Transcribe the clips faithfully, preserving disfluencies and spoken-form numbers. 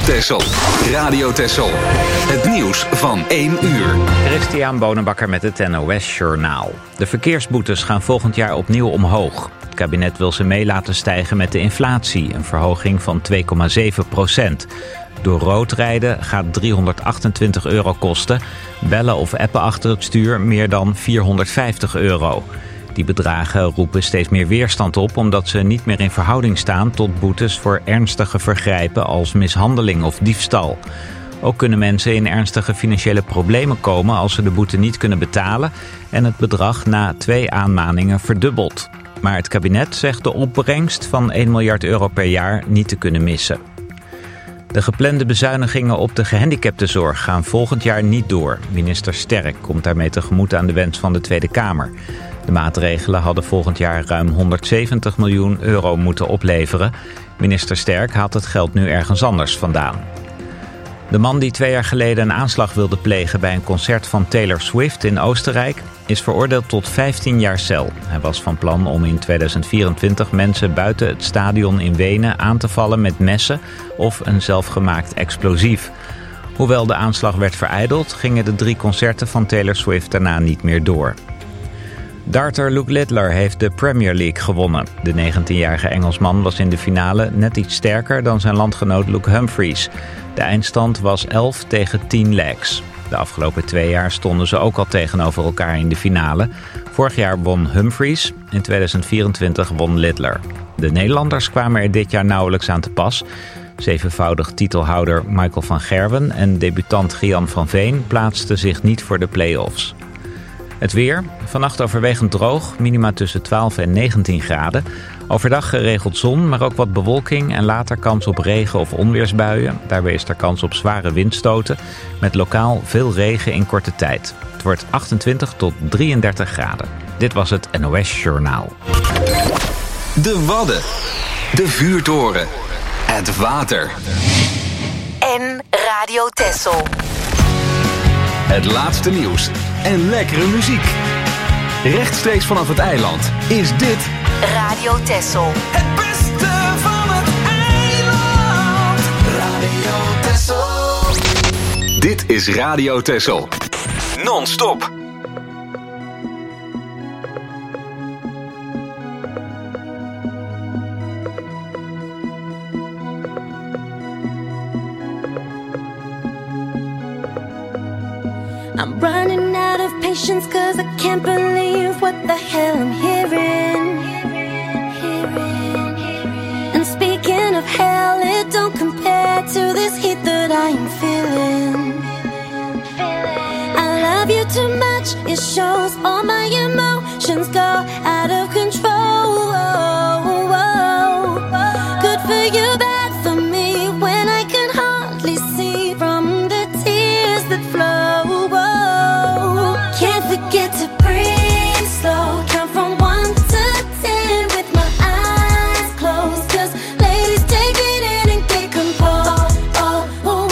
Texel. Radio Texel. Het nieuws van één uur. Christian Bonenbakker met het N O S-journaal. De verkeersboetes gaan volgend jaar opnieuw omhoog. Het kabinet wil ze mee laten stijgen met de inflatie, een verhoging van twee komma zeven procent. Door rood rijden gaat driehonderdachtentwintig euro kosten. Bellen of appen achter het stuur meer dan vierhonderdvijftig euro. Die bedragen roepen steeds meer weerstand op omdat ze niet meer in verhouding staan tot boetes voor ernstige vergrijpen als mishandeling of diefstal. Ook kunnen mensen in ernstige financiële problemen komen als ze de boete niet kunnen betalen en het bedrag na twee aanmaningen verdubbelt. Maar het kabinet zegt de opbrengst van één miljard euro per jaar niet te kunnen missen. De geplande bezuinigingen op de gehandicaptenzorg gaan volgend jaar niet door. Minister Sterk komt daarmee tegemoet aan de wens van de Tweede Kamer. De maatregelen hadden volgend jaar ruim honderdzeventig miljoen euro moeten opleveren. Minister Sterk haalt het geld nu ergens anders vandaan. De man die twee jaar geleden een aanslag wilde plegen bij een concert van Taylor Swift in Oostenrijk is veroordeeld tot vijftien jaar cel. Hij was van plan om in tweeduizend vierentwintig mensen buiten het stadion in Wenen aan te vallen met messen of een zelfgemaakt explosief. Hoewel de aanslag werd verijdeld, gingen de drie concerten van Taylor Swift daarna niet meer door. Darter Luke Littler heeft de Premier League gewonnen. De negentienjarige Engelsman was in de finale net iets sterker dan zijn landgenoot Luke Humphries. De eindstand was elf tegen tien legs. De afgelopen twee jaar stonden ze ook al tegenover elkaar in de finale. Vorig jaar won Humphries, in tweeduizend vierentwintig won Littler. De Nederlanders kwamen er dit jaar nauwelijks aan te pas. Zevenvoudig titelhouder Michael van Gerwen en debutant Gian van Veen plaatsten zich niet voor de play-offs. Het weer, vannacht overwegend droog, minima tussen twaalf en negentien graden. Overdag geregeld zon, maar ook wat bewolking en later kans op regen- of onweersbuien. Daarbij is er kans op zware windstoten, met lokaal veel regen in korte tijd. Het wordt achtentwintig tot drieëndertig graden. Dit was het N O S-journaal. De Wadden, de vuurtoren, het water. En Radio Texel. Het laatste nieuws en lekkere muziek. Rechtstreeks vanaf het eiland is dit Radio Texel. Het beste van het eiland. Radio Texel. Dit is Radio Texel. Non-stop. I'm running out of patience cause I can't believe what the hell I'm hearing. And speaking of hell, it don't compare to this heat that I am feeling. I love you too much, it shows all my emotions go out of control. Good for you, bad for me, when I can hardly see from the tears that flow. Can't forget to breathe slow, count from one to ten with my eyes closed. Cause ladies, take it in and get composed. Oh, oh,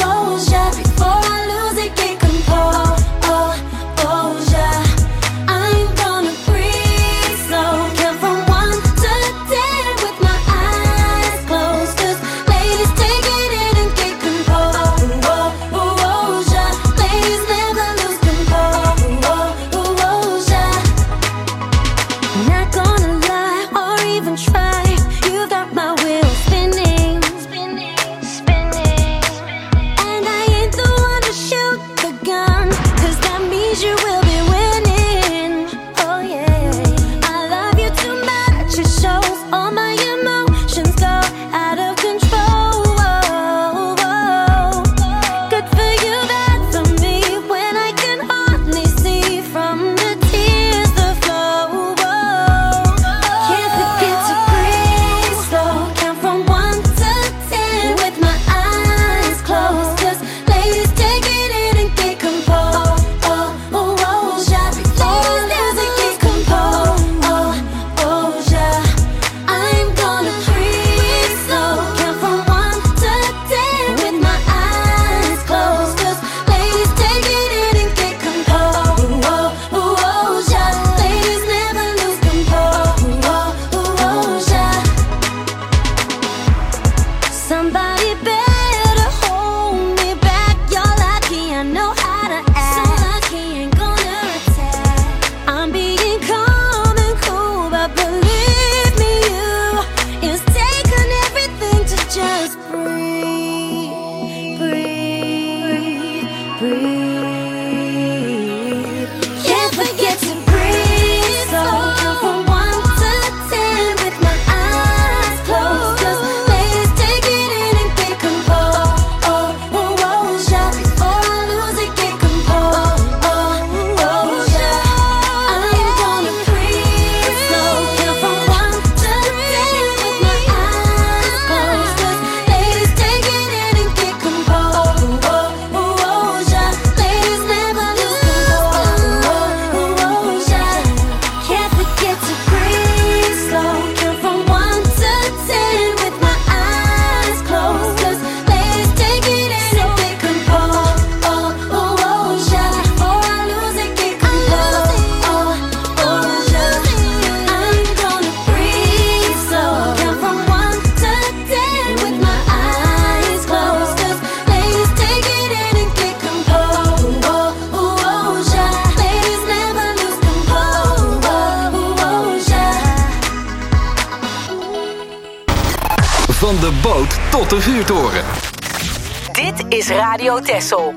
Van de boot tot de vuurtoren. Dit is Radio Texel.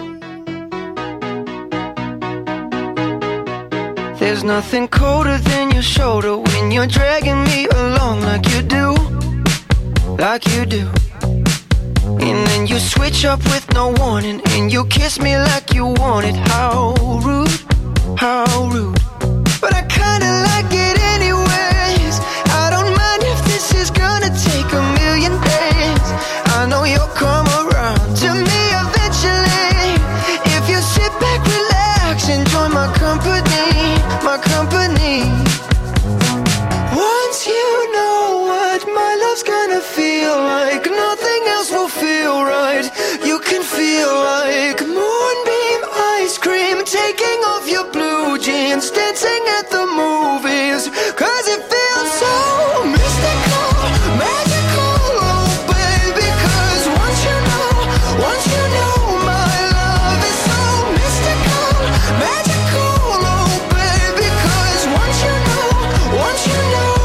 There's nothing colder than your shoulder when you're dragging me along like you do, like you do. And then you switch up with no warning, and you kiss me like you want it. How rude, how rude. But I kinda like it anyways. I don't mind if this is gonna take a million days. I know you'll come around to me eventually. If you sit back, relax, enjoy my company, my company. Once you know what my love's gonna feel like, nothing else will feel right. You can feel like moonbeam ice cream, taking off your blue jeans, dancing at the movies. Cause it feels so mystical, magical, oh baby. Cause once you know, once you know my love is so mystical, magical, oh baby. Cause once you know, once you know,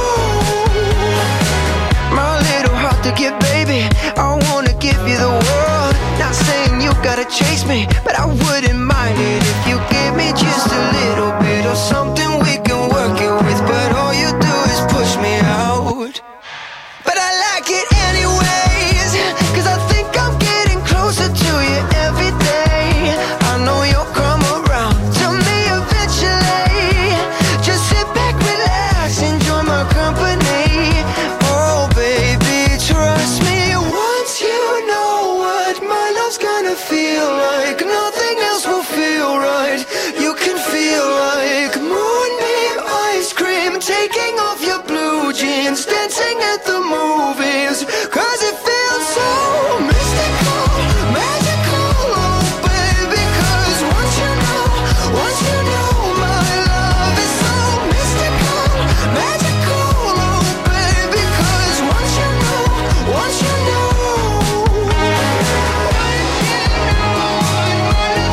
my little heart to give, baby, I wanna give you the world. Not saying you gotta chase me, but I wouldn't mind it if you give me just a little bit of something we can work it with. But all you do is push me out. But I like it anyways, cause I think I'm getting closer to you every day. I know you'll come around to me eventually. Just sit back, relax, enjoy my company. Oh baby, trust me. Once you know what my love's gonna feel like, nothing else will feel right. You can feel like moonbeam ice cream, taking off your blue jeans, dancing at the movies. Cause it feels so mystical, magical, oh baby. Cause once you know, once you know my love is so mystical, magical, oh baby. Cause once you know, once you know, once you know what my love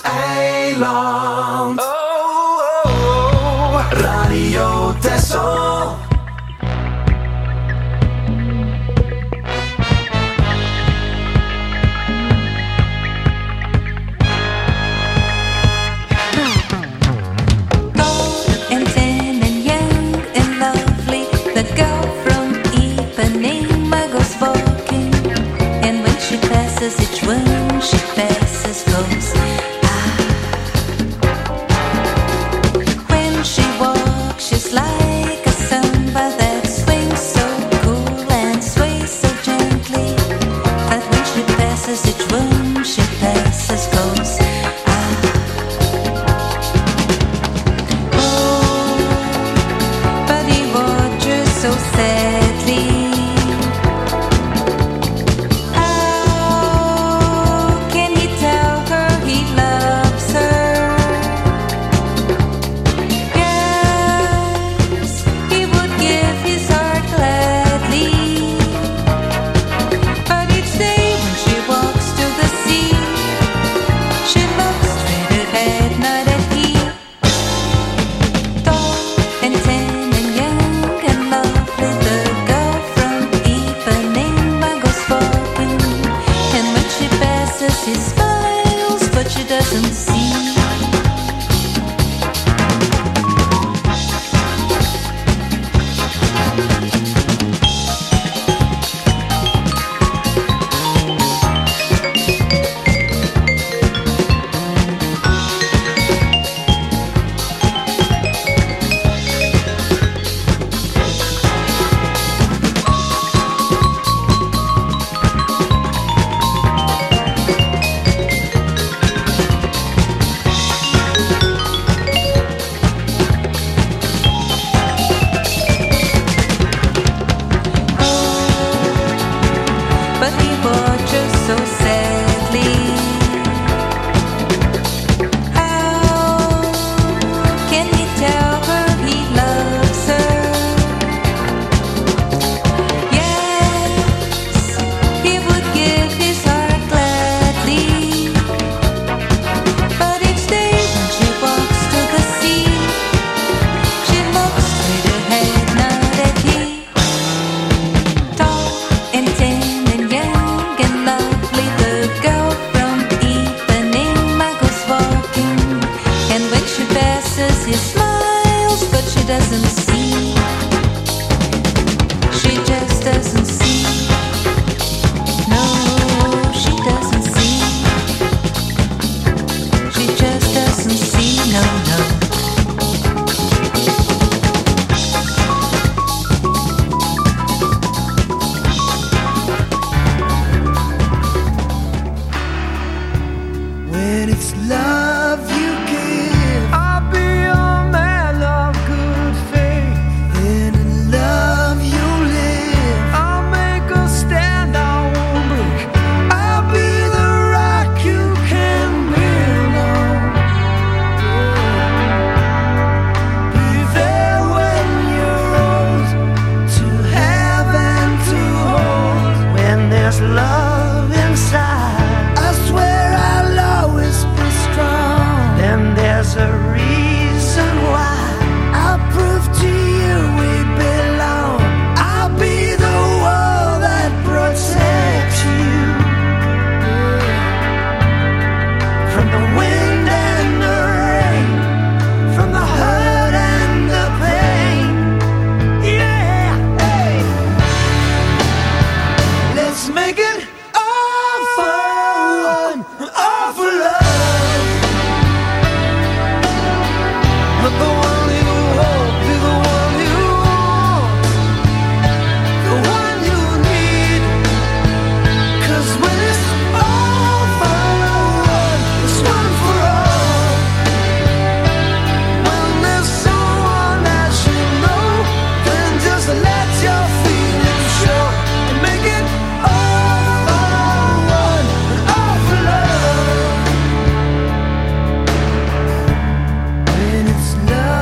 eiland. Oh, oh, oh. Radio Texel. Each one she passes goes ah. When she walks, she's like a samba that swings so cool and sways so gently. But when she passes, each one she passes goes ah. Oh, but he watches so sadly. She smiles, but she doesn't see. When it's love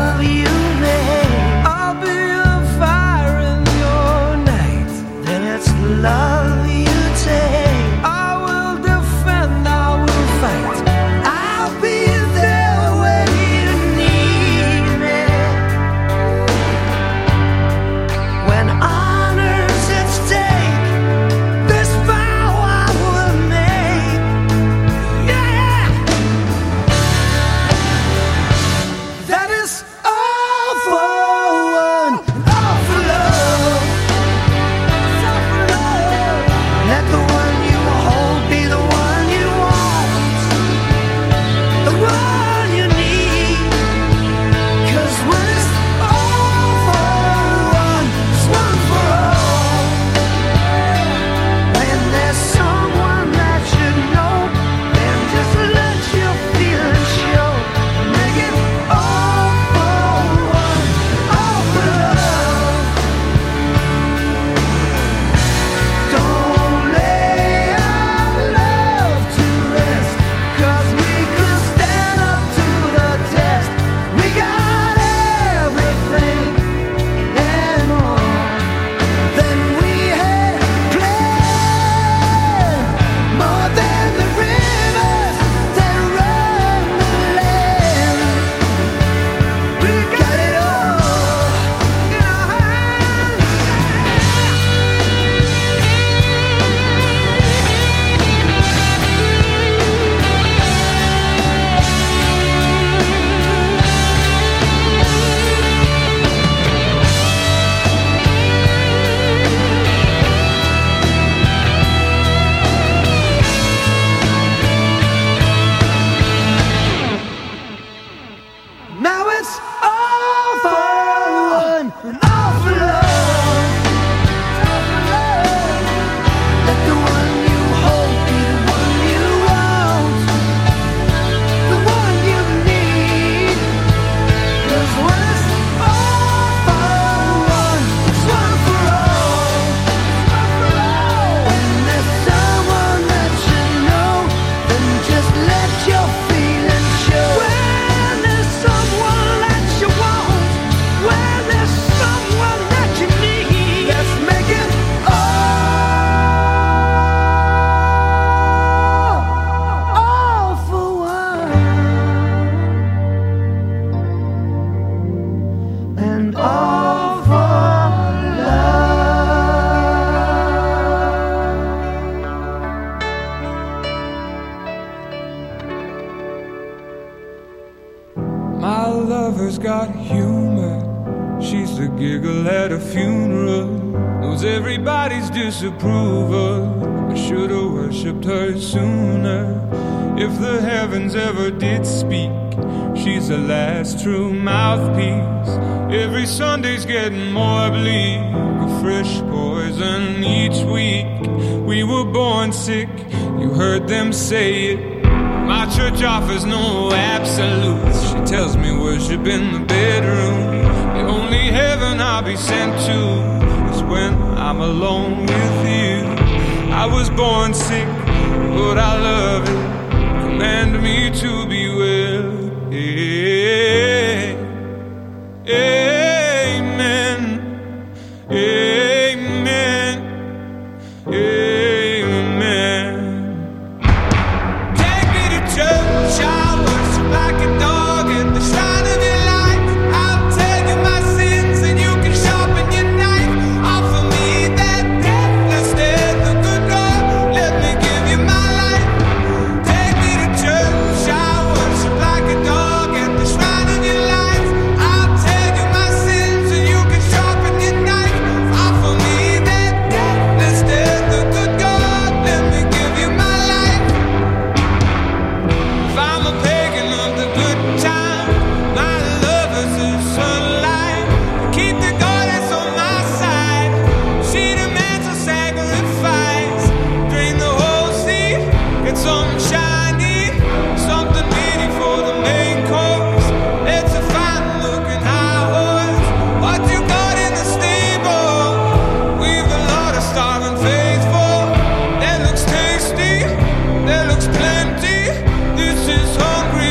My lover's got humor. She's the giggle at a funeral. Knows everybody's disapproval. I should've worshipped her sooner. If the heavens ever did speak, she's the last true mouthpiece. Every Sunday's getting more bleak, a fresh poison each week. We were born sick, you heard them say it. My church offers no absolutes. She tells me worship in the bedroom. The only heaven I'll be sent to is when I'm alone with you. I was born sick, but I love it. Command me to be well. Hey, amen. Amen. Amen. Take me to church, I worship like a dog at the shrine of your life. I'll tell you my sins and you can sharpen your knife. Offer me that deathless death, the good God, let me give you my life. Take me to church, I worship like a dog at the shrine of your life. I'll tell you my sins and you can sharpen your knife. Offer me that deathless death, the good God, let me give you my life. If I'm a pagan of the good time, my lover's is sunlight. Keep the goddess on my side. She demands a sacrifice. Drain the whole sea, get something shiny, something meaty for the main course. It's a fine looking high horse. What you got in the stable? We've a lot of starving faithful. That looks tasty, that looks plenty. This is hungry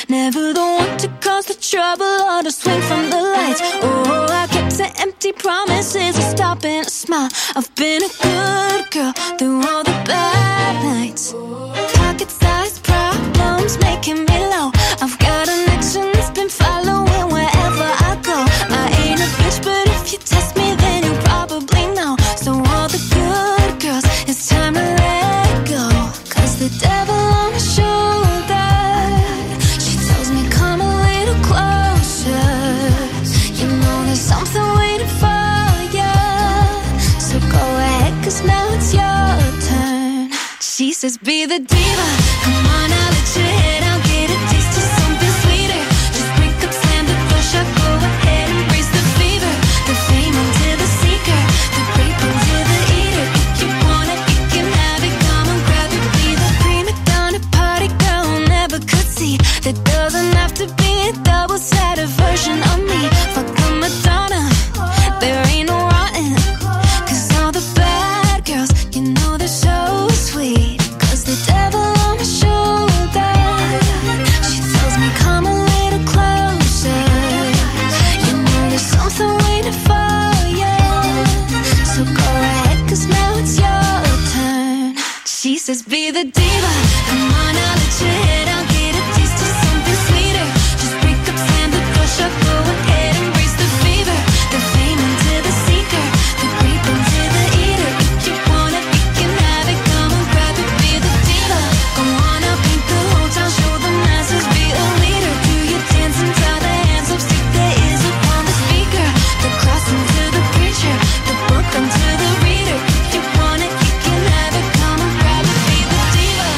Never the one to cause the trouble or to swing from the lights. Oh, I kept to empty promises, a stop and a smile. I've been a good girl through all the bad nights. Pocket-sized problems making me low. I've got an action that's been following wherever I go. I ain't a bitch, but if you test me, then you probably know. So all the good girls, it's time to let go. Cause the devil on my shoulder, she tells me come a little closer. You know there's something waiting for you. So go ahead, cause now it's your turn. She says be the diva, come on, I'll let your head out, get a taste of something sweeter. Just break up, slam the door shut, go ahead, embrace the fever. The fame unto the seeker, the grape unto the eater. If you want it, you can have it, come and grab it. Be the prima donna party girl who never could see. There doesn't have to be a double-sided version of me. Fuck the Madonna, there ain't no rotten. Cause all the bad girls, you know they're so sweet. Cause the devil on my shoulder, she tells me come a little closer. You know there's something waiting for you. So go ahead, cause now it's your turn. She says be the diva, come on, I'll let your head out, get a taste of something sweeter. Just break up, slam the door shut, go ahead, embrace the fever. The fame into the seeker, the grape into the eater. If you want it, you can have it, come and grab it, be the diva. Go on up, paint the whole town, show the masses, be a leader. Do your dance and tie the hands up, stick their ears up on the speaker. The cross into the preacher, the book unto the reader. If you want it, you can have it, come and grab it, be the diva.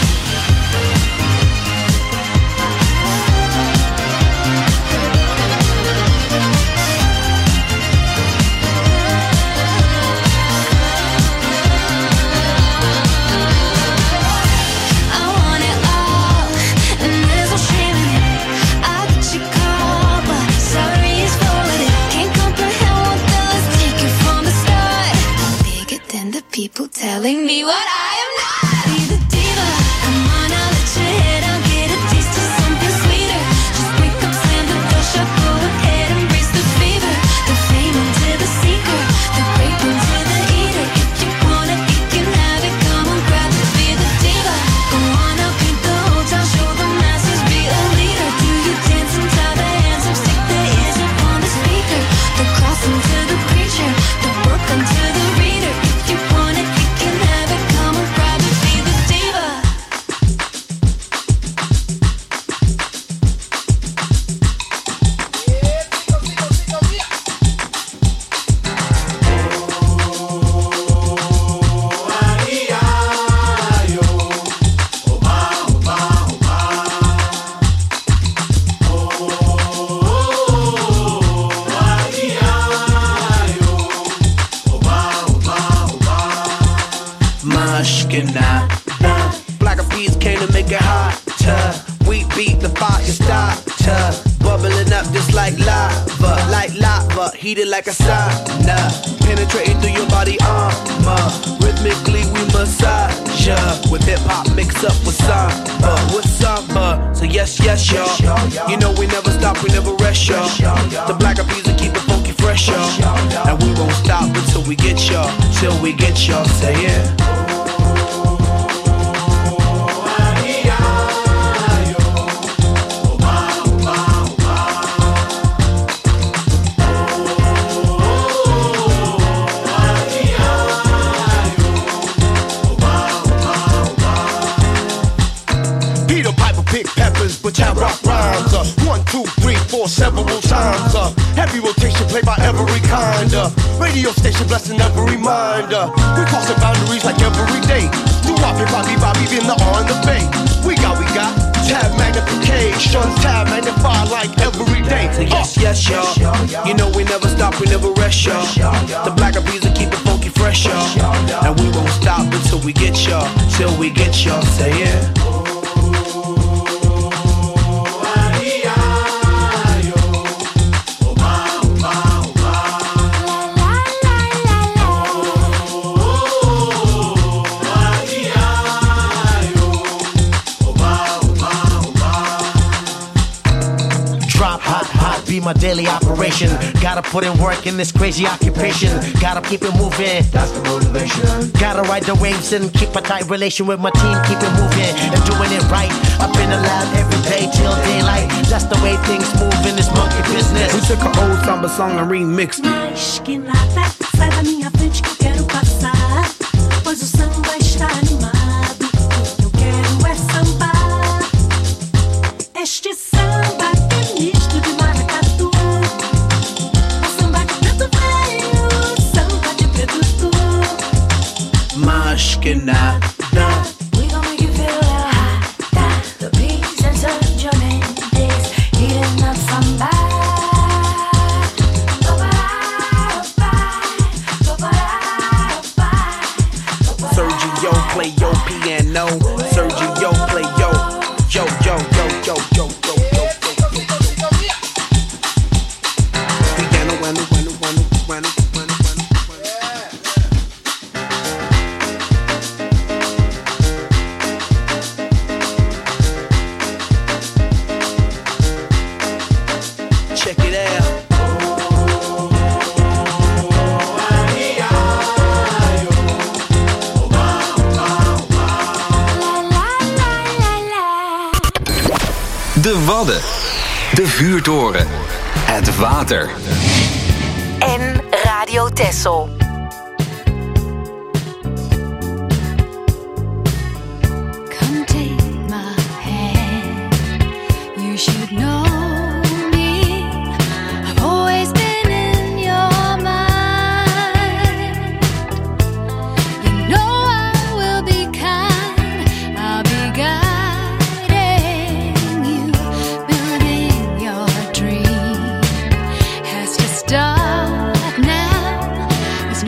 I want it all, and there's no shame in it. I got your call, but sorry it's forwarded. Can't comprehend what the let's take it from the start. I'm bigger than the people telling me what I am not. Be the diva, come on, I'll let your head out, get a taste of something sweeter. Just break up, slam the door shut, go ahead, embrace the fever. The fame into the seeker, the grape into the eater. If you want it, you can have it, come and grab it, be the diva. Go on up, paint the whole town, show the masses, be a leader. Do your dance and tie the hands up, stick their ears up on the speaker. The cross into the preacher, the book unto the reader. If you want it, you can have it, come and grab it, be the diva. Mashkina. Black of peas came to make it hotter. We beat the fire starter. Bubbling up just like lava. Like lava, heated like a sauna. Penetrating through your body armor. Rhythmically we massage ya. With hip hop mixed up with samba. With samba. So yes, yes, y'all. You know we never stop, we never rest, y'all. The black of peas will keep it funky fresh, y'all. And we won't stop until we get y'all. Till we get y'all, say yeah. Peter Piper pick peppers, but jam rock rhymes. Uh, one, two, three, four, several times. Uh, heavy rotation played by every kind. Uh, radio station blessing every mind. Uh, we crossing boundaries like every day. Do Bobby, Bobby, Bobby, in the on the bay. We got, we got tab magnification, tab magnify like every day. So yes, yes, y'all. You know we never stop, we never rest, y'all. The black of peas will keep it funky fresh, y'all. And we won't stop until we get y'all. Till we get y'all, say yeah. be my daily operation. Gotta put in work in this crazy occupation. Gotta keep it moving, that's the motivation. Gotta ride the waves and keep a tight relation with my team. Keep it moving and doing it right. Up in the lab every day till daylight. That's the way things move in this monkey business. We took an old samba song and remixed it. Mas que nada, sai da minha frente que eu quero passar. Pois o samba está animado. O que eu quero é sambar. Este samba é misto de maracatu. O samba de preto veio, o samba de preto tu. Mas que nada. We gon' make you feel hot, hot. The beats and such your days, heating up samba. Sergio play your piano. Sergio play yo, yo, yo, yo, yo, yo, yo, yo, yo, yo, yo. Piano, piano, piano, piano, piano, piano, piano. Check it out. De Wadden. De vuurtoren. Het water. En Radio Texel. Come take my hand. You should know me. I've always been in your mind. You know I will be kind. I'll be guiding you. Building your dream has to start now.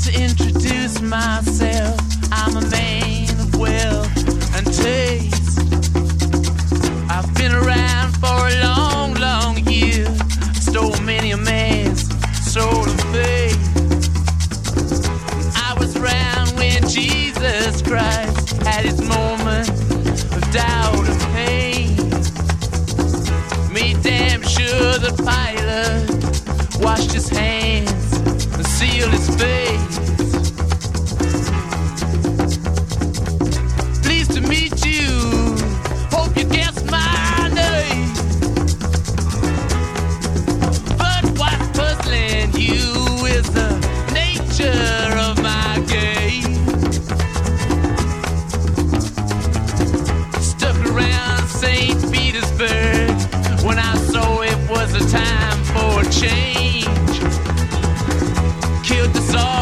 to introduce myself. I'm a man of wealth and taste. I've been around for a long, long year. Stole many a man's soul of faith. I was around when Jesus Christ had his moment of doubt and pain. Made damn sure the pilot washed his hands and sealed his face. Pleased to meet you, hope you guessed my name. But what's puzzling you is the nature of my game. Stuck around Saint Petersburg when I saw it was a time for a change. Killed the Tsar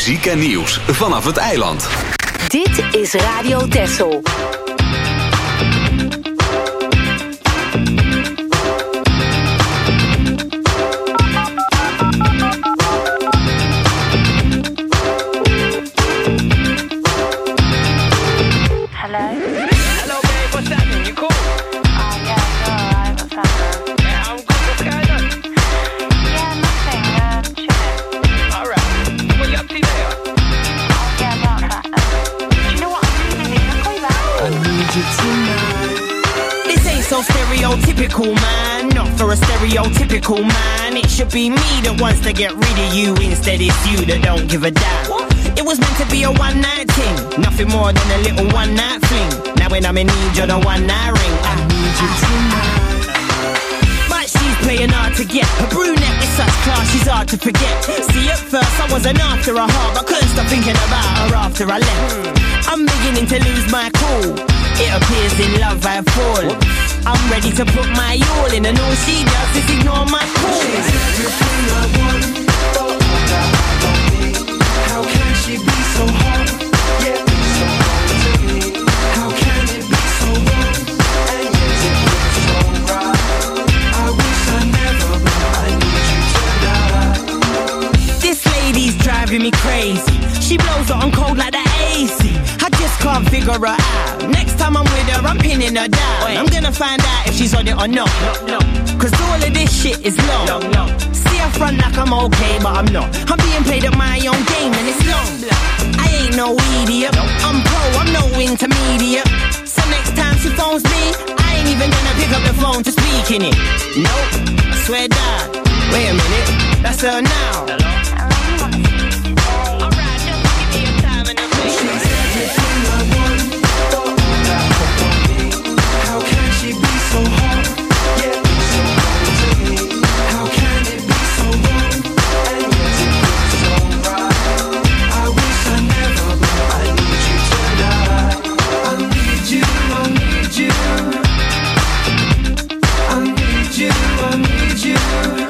muziek en nieuws vanaf het eiland. Dit is Radio Texel. Stereotypical man, not for a stereotypical man. It should be me that wants to get rid of you. Instead it's you that don't give a damn. What? It was meant to be a one night thing, nothing more than a little one night fling. Now when I'm in need, you're the one night ring. I need you tonight. But she's playing hard to get. Her brunette is such class, she's hard to forget. See, at first I wasn't after her heart, but couldn't stop thinking about her after I left. I'm beginning to lose my cool. It appears in love I fall. I'm ready to put my all in, and all she does is ignore my call. She's everything I want, but all that I don't need. How can she be so hard? Yeah, be so hard to me. How can it be so wrong? And yet it feels so right. I wish I never, but I need you tonight. This lady's driving me crazy. She blows it on cold like the A C. I just can't figure her out. Next time I'm with her, I'm pinning her down. Wait. I'm gonna find out if she's on it or not. No, no. Cause all of this shit is long. long, long. See her front like I'm okay, but I'm not. I'm being played at my own game and it's long. I ain't no idiot. No. I'm pro, I'm no intermediate. So next time she phones me, I ain't even gonna pick up the phone to speak in it. Nope, I swear down. Wait a minute, that's her now. Hello? So hard, yeah, so hard to me. How can it be so wrong? And yet it feels so right. I wish I never, but I need you tonight. I need you, I need you. I need you, I need you.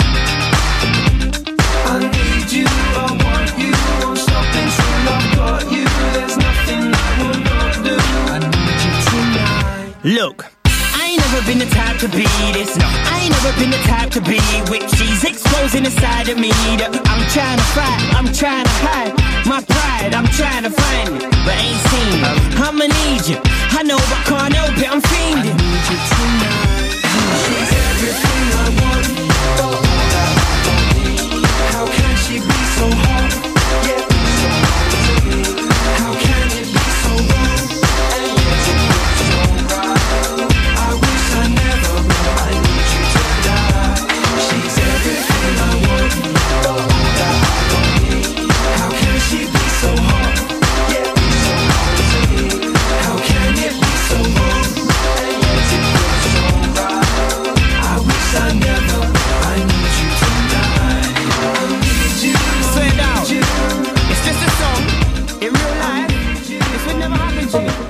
I need you, I want you. Won't stop until I've got you. There's nothing I will not do. I need you tonight. Look. Never been the type to be this, no. I ain't never been the type to be with. She's exposing the side of me that I'm trying to fight, I'm trying to hide my pride, I'm trying to find it, but ain't seen it. I'ma need you, I know but can't help it, I'm fiending. I need you tonight. She's everything I want, but all that I don't need. How can she be so hard? Yeah, so hard to me. How can it be so wrong? And yet it feels so right. I wish I never, but I need you tonight. She's everything I want, but all that I don't need. How can she be so hard? Yeah, so hard to me. How can it be so wrong? And yet it feels so right. I wish I never, I need you tonight. I need you, I need you. It's just a song. In real life, this would never happen to me.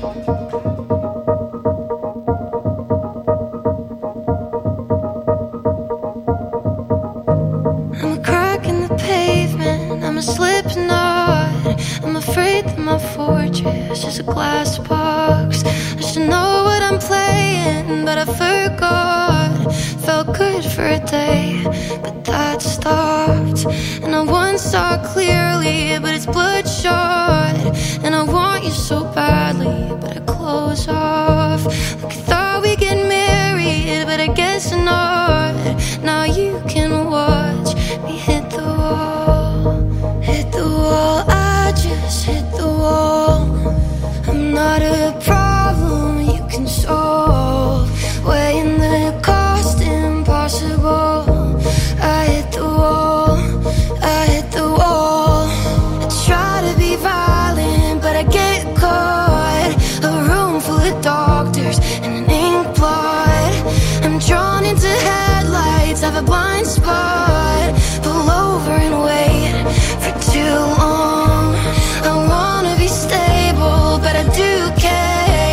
My fortress is a glass box. I should know what I'm playing, but I forgot. Felt good for a day, but that stopped. And I once saw clearly, but it's bloodshot. And I want you so badly, but I close off. Like I thought we'd get married, but I guess not. Now you can watch me hit the wall, hit the wall. I just hit the wall. I'm not a problem you can solve. Weighing the cost impossible. I hit the wall, I hit the wall. I try to be violent, but I get caught. A room full of doctors and an ink blot. I'm drawn into headlights, have a blind spot. Pull over and wait for too long. I wanna be stable, but I do care.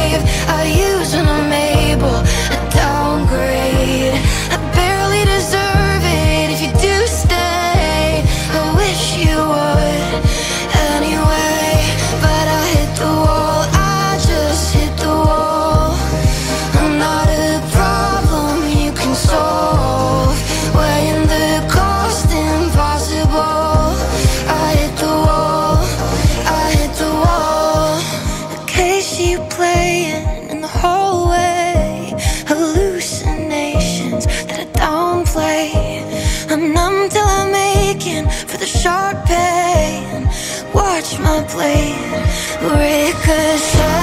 played ricochet.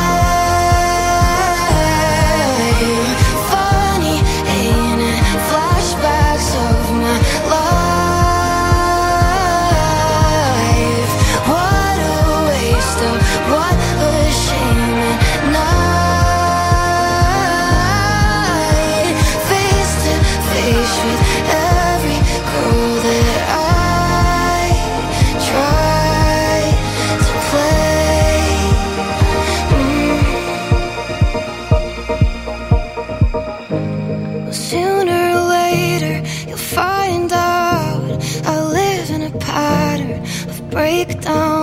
Funny, ain't it? Flashbacks of my life. What a waste of, what a shame at night. Face to face with every girl that I try to play. Mm. Sooner or later you'll find out I live in a pattern of breakdown.